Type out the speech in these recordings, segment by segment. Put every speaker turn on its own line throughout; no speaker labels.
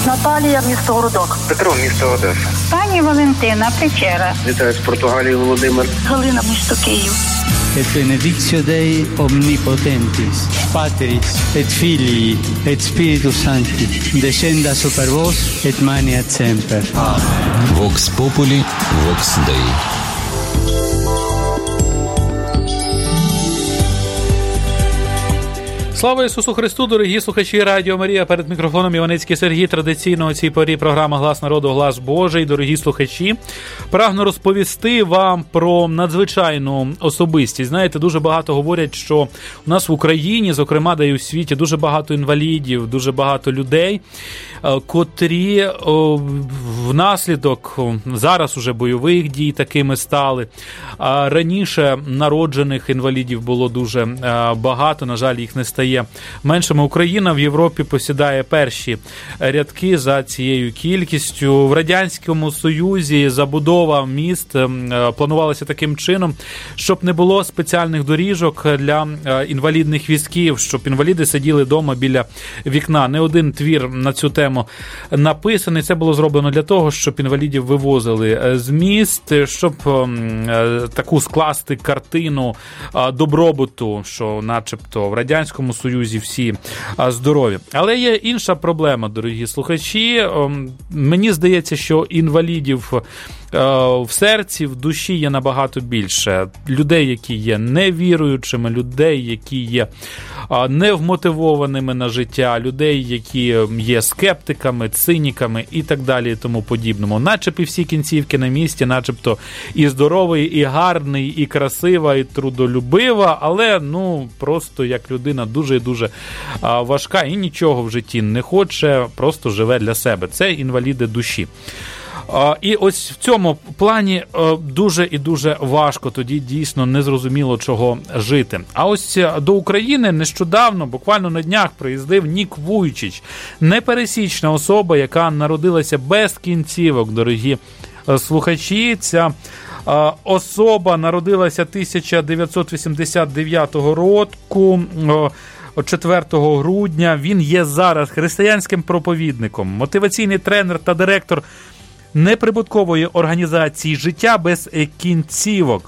Наталія, місто Городок.
Петро, місто Одеса.
Пані Валентина, Печера.
Вітаю з Португалії, Володимир.
Галина, місто Київ.
Et benedictio Dei omnipotentis, Patris et Filii et Spiritus Sancti, descenda super vos et maneat semper.
Vox Populi, Vox Dei.
Слава Ісусу Христу, дорогі слухачі Радіо Марія. Перед мікрофоном Іваницький Сергій. Традиційно у цій порі програма «Глас народу, глас Божий». Дорогі слухачі, прагну розповісти вам про надзвичайну особистість. Знаєте, дуже багато говорять, що у нас в Україні, зокрема, да й у світі, дуже багато інвалідів, дуже багато людей, котрі внаслідок зараз уже бойових дій такими стали. Раніше народжених інвалідів було дуже багато, на жаль, їх не стає меншими. Україна в Європі посідає перші рядки за цією кількістю. В Радянському Союзі забудова міст планувалася таким чином, щоб не було спеціальних доріжок для інвалідних візків, щоб інваліди сиділи вдома біля вікна. Не один твір на цю тему написаний. Це було зроблено для того, щоб інвалідів вивозили з міст, щоб таку скласти картину добробуту, що начебто в Радянському Союзі всі здорові. Але є інша проблема, дорогі слухачі. Мені здається, що інвалідів в серці, в душі є набагато більше. Людей, які є невіруючими, людей, які є невмотивованими на життя, людей, які є скептиками, циніками і так далі і тому подібному. Начебто всі кінцівки на місці, начебто і здоровий, і гарний, і красива, і трудолюбива, але, просто як людина дуже і дуже важка і нічого в житті не хоче, просто живе для себе. Це інваліди душі. І ось в цьому плані дуже і дуже важко, тоді дійсно незрозуміло чого жити. А ось до України нещодавно, буквально на днях, приїздив Нік Вуйчич. Непересічна особа, яка народилася без кінцівок, дорогі слухачі. Ця особа народилася 1989 року, 4 грудня. Він є зараз християнським проповідником, мотиваційний тренер та директор неприбуткової організації «Життя без кінцівок».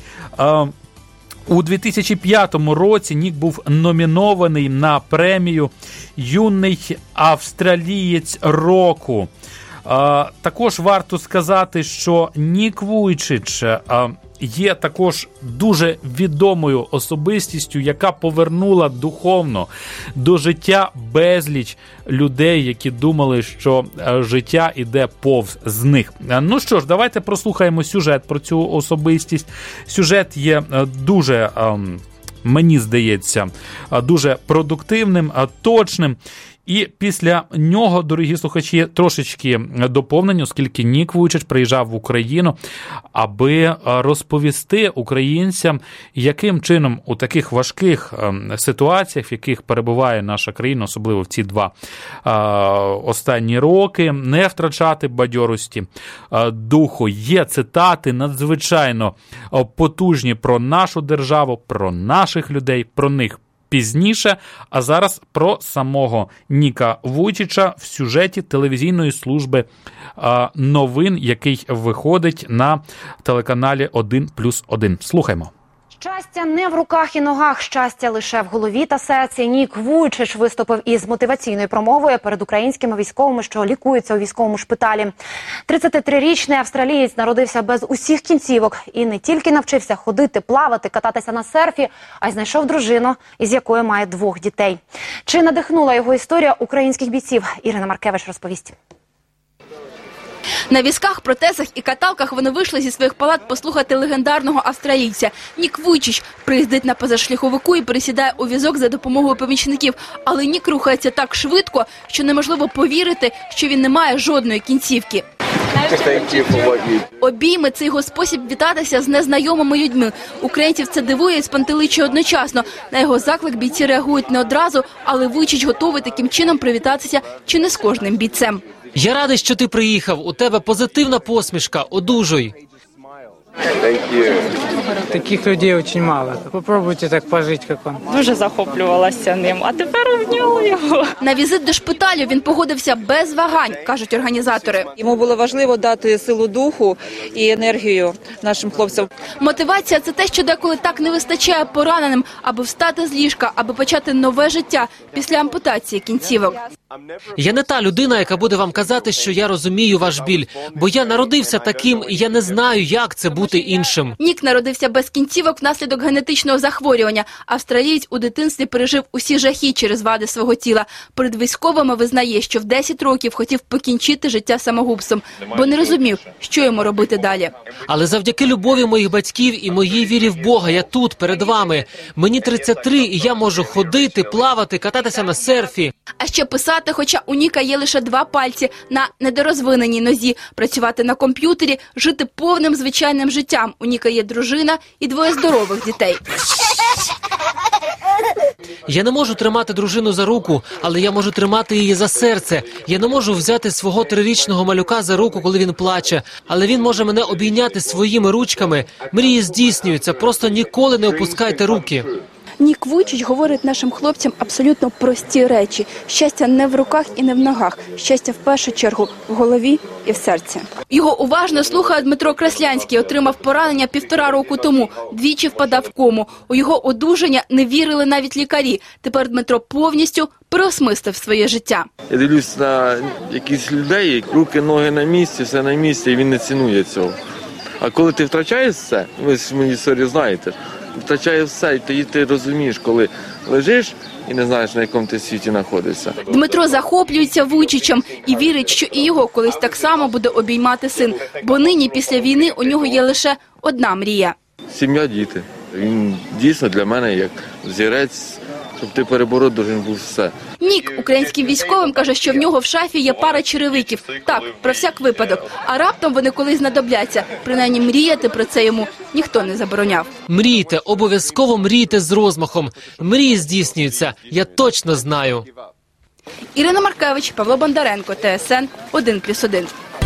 У 2005 році Нік був номінований на премію «Юний австралієць року». Також варто сказати, що Нік Вуйчич є також дуже відомою особистістю, яка повернула духовно до життя безліч людей, які думали, що життя іде повз з них. Ну що ж, давайте прослухаємо сюжет про цю особистість. Сюжет є дуже, мені здається, дуже продуктивним, точним. І після нього, дорогі слухачі, трошечки доповнення, оскільки Нік Вуйчич приїжджав в Україну, аби розповісти українцям, яким чином у таких важких ситуаціях, в яких перебуває наша країна, особливо в ці 2 останні роки, не втрачати бадьорості духу. Є цитати надзвичайно потужні про нашу державу, про наших людей, про них пізніше, а зараз про самого Ніка Вуйчича в сюжеті телевізійної служби новин, який виходить на телеканалі 1+1. Слухаймо.
Щастя не в руках і ногах, щастя лише в голові та серці. Нік Вуйчич виступив із мотиваційною промовою перед українськими військовими, що лікуються у військовому шпиталі. 33-річний австралієць народився без усіх кінцівок і не тільки навчився ходити, плавати, кататися на серфі, а й знайшов дружину, із якою має 2 дітей. Чи надихнула його історія українських бійців? Ірина Маркевич розповість.
На візках, протезах і каталках вони вийшли зі своїх палат послухати легендарного австралійця. Нік Вуйчич приїздить на позашляховику і пересідає у візок за допомогою помічників. Але Нік рухається так швидко, що неможливо повірити, що він не має жодної кінцівки. Обійми – це його спосіб вітатися з незнайомими людьми. Українців це дивує і спантеличує одночасно. На його заклик бійці реагують не одразу, але Вуйчич готовий таким чином привітатися чи не з кожним бійцем.
Я радий, що ти приїхав. У тебе позитивна посмішка. Одужуй. Таких людей очень мало. Попробуйте так пожить, як він.
Дуже захоплювалася ним, а тепер обняла його.
На візит до шпиталю він погодився без вагань, кажуть організатори.
Йому було важливо дати силу духу і енергію нашим хлопцям.
Мотивація – це те, що деколи так не вистачає пораненим, аби встати з ліжка, аби почати нове життя після ампутації кінцівок.
Я не та людина, яка буде вам казати, що я розумію ваш біль, бо я народився таким, і я не знаю, як це бути іншим.
Нік народився без кінцівок внаслідок генетичного захворювання. Австралієць у дитинстві пережив усі жахи через вади свого тіла. Перед військовими визнає, що в 10 років хотів покінчити життя самогубством, бо не розумів, що йому робити далі.
Але завдяки любові моїх батьків і моїй вірі в Бога я тут, перед вами. Мені 33, і я можу ходити, плавати, кататися на серфі.
А ще писати, хоча у Ніка є лише 2 пальці на недорозвиненій нозі, працювати на комп'ютері, жити повним звичайним життям. У Ніка є дружина і 2 здорових дітей.
Я не можу тримати дружину за руку, але я можу тримати її за серце. Я не можу взяти свого 3-річного малюка за руку, коли він плаче, але він може мене обійняти своїми ручками. Мрії здійснюються, просто ніколи не опускайте руки.
Нік Вуйчич говорить нашим хлопцям абсолютно прості речі. Щастя не в руках і не в ногах. Щастя в першу чергу в голові і в серці. Його уважно слухає Дмитро Краслянський. Отримав поранення 1,5 року тому. Двічі впадав в кому. У його одужання не вірили навіть лікарі. Тепер Дмитро повністю переосмислив своє життя.
Я дивлюсь на якісь людей, руки, ноги на місці, все на місці, і він не цінує цього. А коли ти втрачаєш все, ви ж мені історію знаєте, втрачає все, і ти розумієш, коли лежиш і не знаєш, на якому ти світі знаходишся.
Дмитро захоплюється Вуйчичем і вірить, що і його колись так само буде обіймати син. Бо нині, після війни, у нього є лише одна мрія.
Сім'я, діти. Він дійсно для мене як взірець, щоб ти перебороть должен був все.
Нік українським військовим каже, що в нього в шафі є пара черевиків. Так, про всяк випадок. А раптом вони колись знадобляться. Принаймні мріяти про це йому ніхто не забороняв.
Мрійте, обов'язково мрійте з розмахом. Мрії здійснюються, я точно знаю.
Ірина Маркевич, Павло Бондаренко, ТСН 1+1.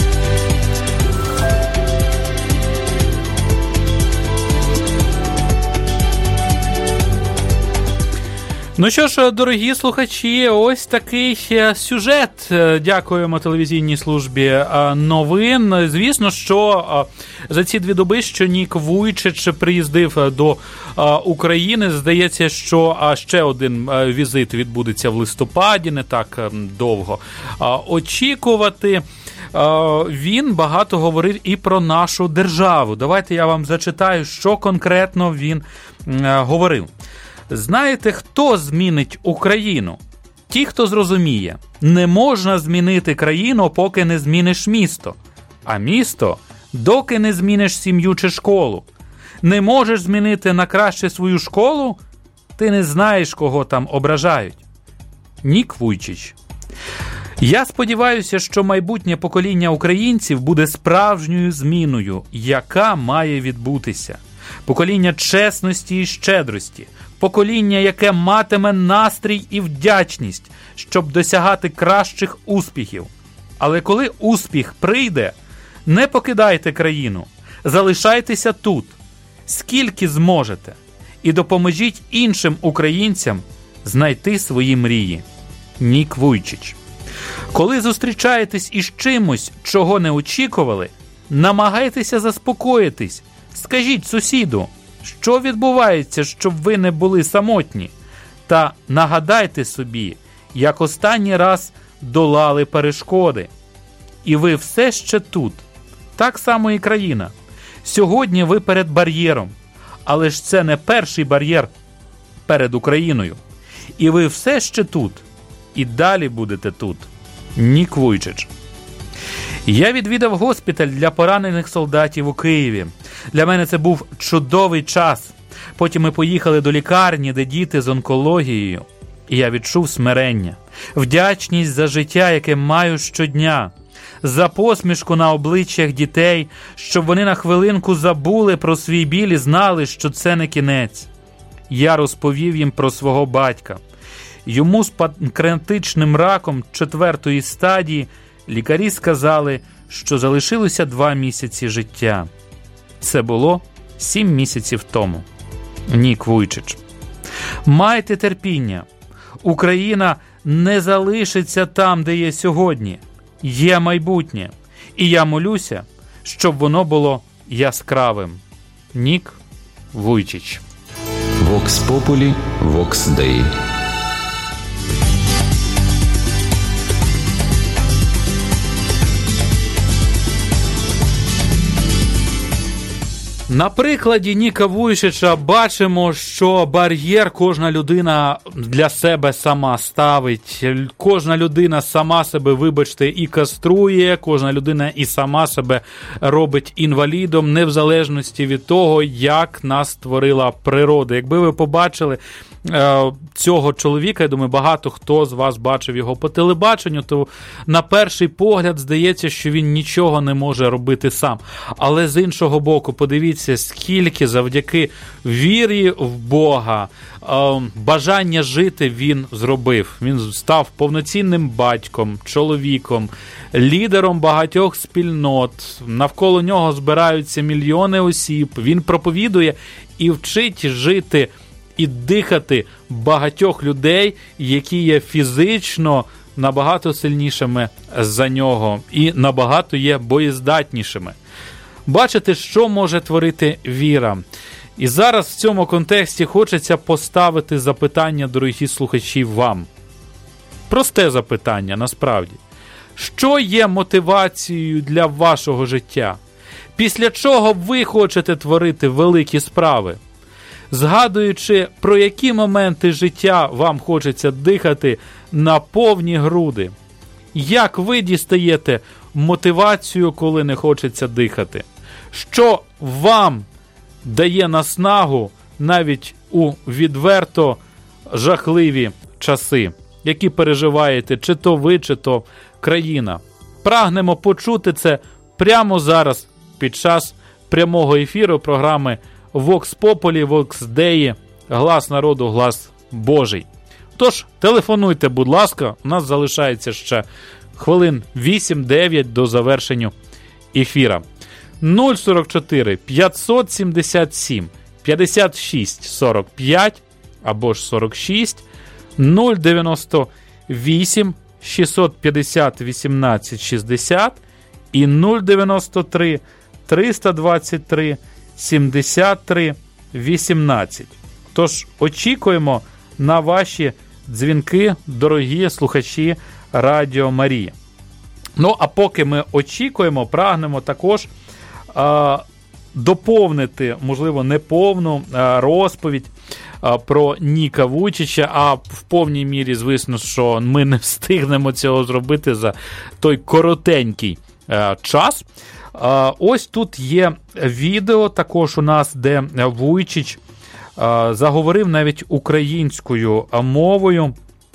Ну що ж, дорогі слухачі, ось такий сюжет. Дякуємо телевізійній службі новин. Звісно, що за ці 2 доби, що Нік Вуйчич приїздив до України, здається, що ще один візит відбудеться в листопаді, не так довго очікувати. Він багато говорив і про нашу державу. Давайте я вам зачитаю, що конкретно він говорив. Знаєте, хто змінить Україну? Ті, хто зрозуміє, не можна змінити країну, поки не зміниш місто. А місто, доки не зміниш сім'ю чи школу. Не можеш змінити на краще свою школу, ти не знаєш, кого там ображають. Нік Вуйчич. Я сподіваюся, що майбутнє покоління українців буде справжньою зміною, яка має відбутися. Покоління чесності і щедрості. Покоління, яке матиме настрій і вдячність, щоб досягати кращих успіхів. Але коли успіх прийде, не покидайте країну, залишайтеся тут, скільки зможете, і допоможіть іншим українцям знайти свої мрії. Нік Вуйчич. Коли зустрічаєтесь із чимось, чого не очікували, намагайтеся заспокоїтись. Скажіть сусіду, що відбувається, щоб ви не були самотні, та нагадайте собі, як останній раз долали перешкоди. І ви все ще тут. Так само і країна. Сьогодні ви перед бар'єром, але ж це не перший бар'єр перед Україною. І ви все ще тут. І далі будете тут. Нік Вуйчич. Я відвідав госпіталь для поранених солдатів у Києві. Для мене це був чудовий час. Потім ми поїхали до лікарні, де діти з онкологією. І я відчув смирення, вдячність за життя, яке маю щодня, за посмішку на обличчях дітей, щоб вони на хвилинку забули про свій біль і знали, що це не кінець. Я розповів їм про свого батька. Йому з панкреатичним раком 4-ї стадії лікарі сказали, що залишилося 2 місяці життя. Це було 7 місяців тому. Нік Вуйчич. Майте терпіння. Україна не залишиться там, де є сьогодні. Є майбутнє. І я молюся, щоб воно було яскравим. Нік Вуйчич.
Vox Populi, Vox Dei.
На прикладі Ніка Вуйчича бачимо, що бар'єр кожна людина для себе сама ставить. Кожна людина сама себе, вибачте, і каструє, кожна людина і сама себе робить інвалідом, не в залежності від того, як нас створила природа. Якби ви побачили цього чоловіка, я думаю, багато хто з вас бачив його по телебаченню, то на перший погляд здається, що він нічого не може робити сам. Але з іншого боку, подивіться, скільки завдяки вірі в Бога, бажання жити він зробив. Він став повноцінним батьком, чоловіком, лідером багатьох спільнот. Навколо нього збираються мільйони осіб. Він проповідує і вчить жити і дихати багатьох людей, які є фізично набагато сильнішими за нього і набагато є боєздатнішими. Бачите, що може творити віра. І зараз в цьому контексті хочеться поставити запитання, дорогі слухачі, вам. Просте запитання, насправді. Що є мотивацією для вашого життя? Після чого ви хочете творити великі справи? Згадуючи, про які моменти життя вам хочеться дихати на повні груди. Як ви дістаєте мотивацію, коли не хочеться дихати? Що вам дає наснагу навіть у відверто жахливі часи, які переживаєте чи то ви, чи то країна? Прагнемо почути це прямо зараз під час прямого ефіру програми Vox Populi, Vox Dei, Глас народу, глас Божий. Тож, телефонуйте, будь ласка, у нас залишається ще хвилин 8-9 до завершення ефіра. 044 577 56 45 або ж 46, 098 650 18 60 і 093 323 73 18. Тож очікуємо на ваші дзвінки, дорогі слухачі Радіо Марія. Ну, а поки ми очікуємо, прагнемо також доповнити, можливо, неповну розповідь про Ніка Вуйчича, а в повній мірі, звісно, що ми не встигнемо цього зробити за той коротенький час. Ось тут є відео також у нас, де Вуйчич заговорив навіть українською мовою.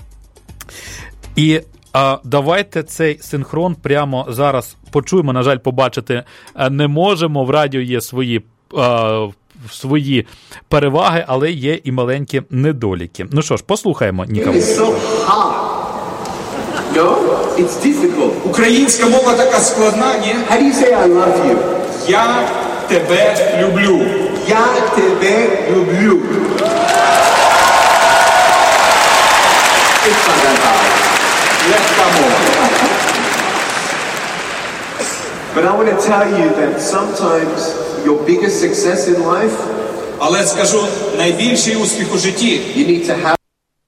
І давайте цей синхрон прямо зараз почуємо. На жаль, побачити не можемо. В радіо є свої переваги, але є і маленькі недоліки. Ну що ж, послухаємо Ніка Вуйчича.
No, it's difficult.
Українська мова така складна, ні?
How do you say I love you?
Я тебе люблю.
Я тебе люблю. It's not that hard.
Легка мова.
But I want to tell you that sometimes your biggest success in life,
але скажу, найбільший успіх у житті,
you need to have.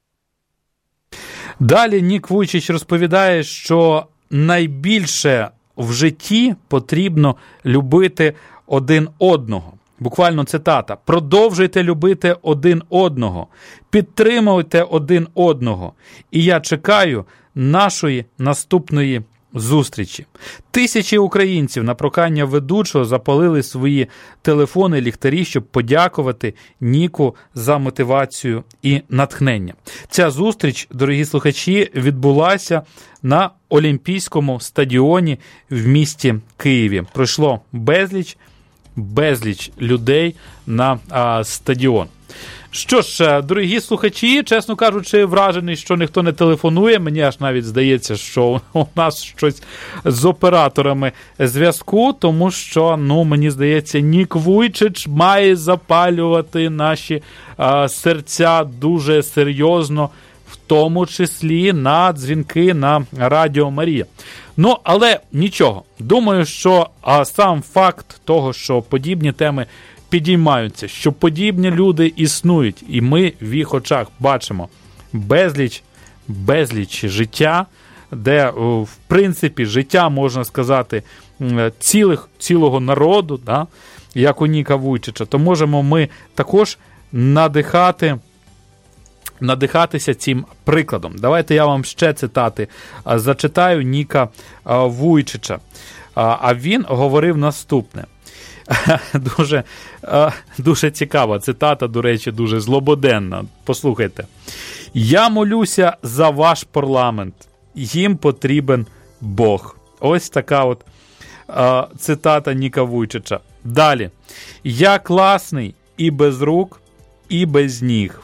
Далі Нік Вуйчич розповідає, що найбільше в житті потрібно любити один одного. Буквально цитата. Продовжуйте любити один одного, підтримуйте один одного. І я чекаю нашої наступної зустрічі. Тисячі українців на прохання ведучого запалили свої телефони, ліхтарі, щоб подякувати Ніку за мотивацію і натхнення. Ця зустріч, дорогі слухачі, відбулася на Олімпійському стадіоні в місті Києві. Пройшло безліч людей на стадіон. Що ж, дорогі слухачі, чесно кажучи, вражений, що ніхто не телефонує. Мені аж навіть здається, що у нас щось з операторами зв'язку, тому що, мені здається, Нік Вуйчич має запалювати наші серця дуже серйозно, в тому числі на дзвінки на Радіо Марія. Але нічого. Думаю, що сам факт того, що подібні теми підіймаються, що подібні люди існують, і ми в їх очах бачимо безліч життя, де, в принципі, життя, можна сказати, цілого народу, да, як у Ніка Вуйчича, то можемо ми також надихатися цим прикладом. Давайте я вам ще цитати зачитаю Ніка Вуйчича. А він говорив наступне. Дуже цікава цитата, до речі, дуже злободенна. Послухайте. «Я молюся за ваш парламент. Їм потрібен Бог». Ось така от цитата Ніка Вуйчича. Далі. «Я класний і без рук, і без ніг».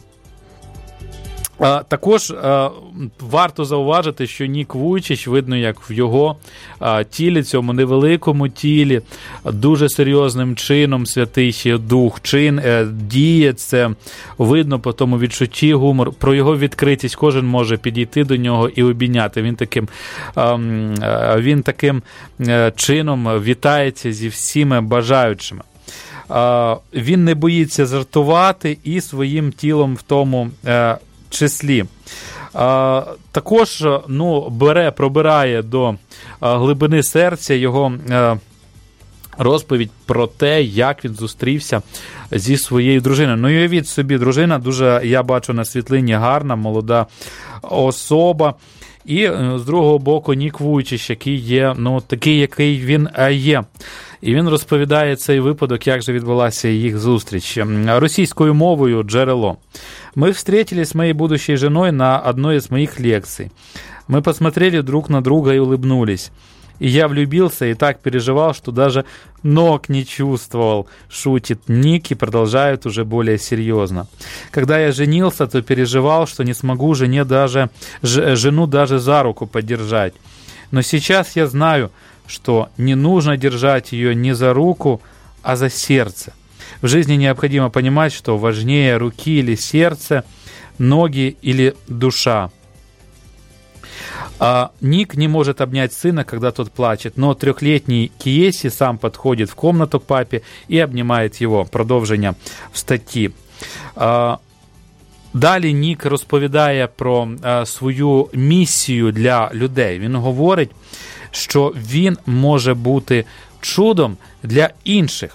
Також варто зауважити, що Нік Вуйчич, видно, як в його тілі, цьому невеликому тілі, дуже серйозним чином Святий Дух діє, це видно по тому відчутті, гумор, про його відкритість кожен може підійти до нього і обійняти. Він таким чином вітається зі всіма бажаючими. Він не боїться жартувати і своїм тілом в тому числі. Також пробирає до глибини серця його розповідь про те, як він зустрівся зі своєю дружиною. Уявіть собі, дружина дуже, я бачу на світлині, гарна, молода особа. І з другого боку Нік Вуйчич, який є, такий, який він є. І він розповідає цей випадок, як же відбулася їх зустріч. Російською мовою джерело. «Мы встретились с моей будущей женой на одной из моих лекций. Мы посмотрели друг на друга и улыбнулись. И я влюбился и так переживал, что даже ног не чувствовал», шутит Ник и продолжает уже более серьезно. «Когда я женился, то переживал, что не смогу жену даже за руку подержать. Но сейчас я знаю, что не нужно держать ее не за руку, а за сердце. В жизни необходимо понимать, что важнее руки или сердце, ноги или душа». Ник не может обнять сына, когда тот плачет, но 3-летний Киеси сам подходит в комнату к папе и обнимает его. Продовження в статті. Далі Нік розповідає про свою місію для людей. Він говорить, що він може бути чудом для інших.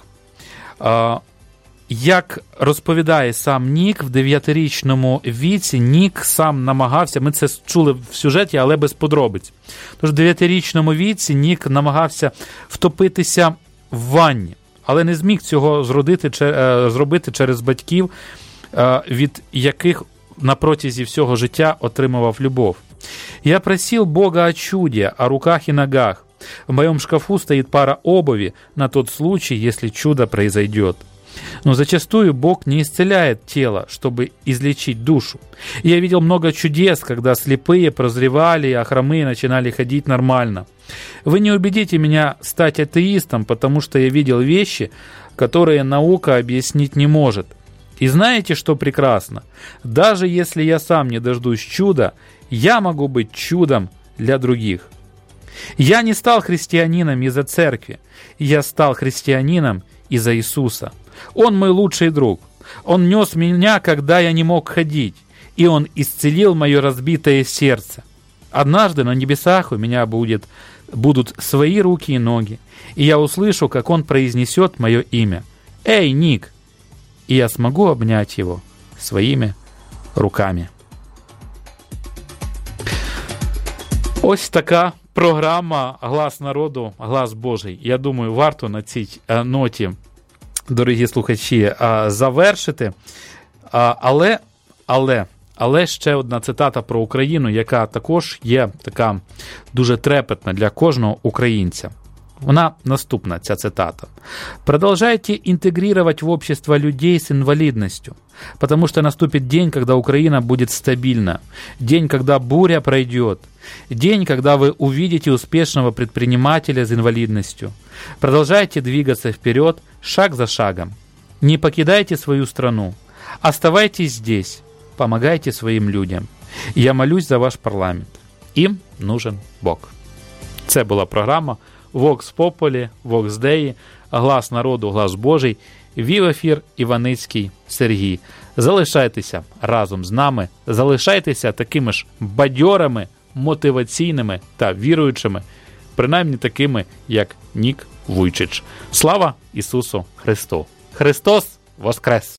Як розповідає сам Нік, в 9-річному віці Нік сам намагався, ми це чули в сюжеті, але без подробиць. Тож в 9-річному віці Нік намагався втопитися в ванні, але не зміг цього зробити через батьків, від яких на протязі всього життя отримував любов. «Я просил Бога о чуде, о руках и ногах. В моем шкафу стоит пара обуви на тот случай, если чудо произойдет. Но зачастую Бог не исцеляет тело, чтобы излечить душу. Я видел много чудес, когда слепые прозревали, а хромые начинали ходить нормально. Вы не убедите меня стать атеистом, потому что я видел вещи, которые наука объяснить не может. И знаете, что прекрасно? Даже если я сам не дождусь чуда, я могу быть чудом для других. Я не стал христианином из-за церкви, я стал христианином из-за Иисуса. Он мой лучший друг. Он нес меня, когда я не мог ходить, и Он исцелил мое разбитое сердце. Однажды на небесах у меня будут свои руки и ноги, и я услышу, как Он произнесет мое имя. Эй, Ник!» И я смогу обнять его своими руками. Ось така програма «Глас народу, глас Божий». Я думаю, варто на цій ноті, дорогі слухачі, завершити. Але ще одна цитата про Україну, яка також є така дуже трепетна для кожного українця. Вона наступна, ця цитата. «Продолжайте интегрировать в общество людей с инвалидностью, потому что наступит день, когда Украина будет стабильна, день, когда буря пройдет, день, когда вы увидите успешного предпринимателя с инвалидностью. Продолжайте двигаться вперед, шаг за шагом. Не покидайте свою страну. Оставайтесь здесь. Помогайте своим людям. Я молюсь за ваш парламент. Им нужен Бог». Це була програма Vox Populi, Vox Dei, Глас народу, Глас Божий. Вів ефір Іваницький Сергій. Залишайтеся разом з нами, залишайтеся такими ж бадьорими, мотиваційними та віруючими, принаймні такими, як Нік Вуйчич. Слава Ісусу Христу! Христос Воскрес!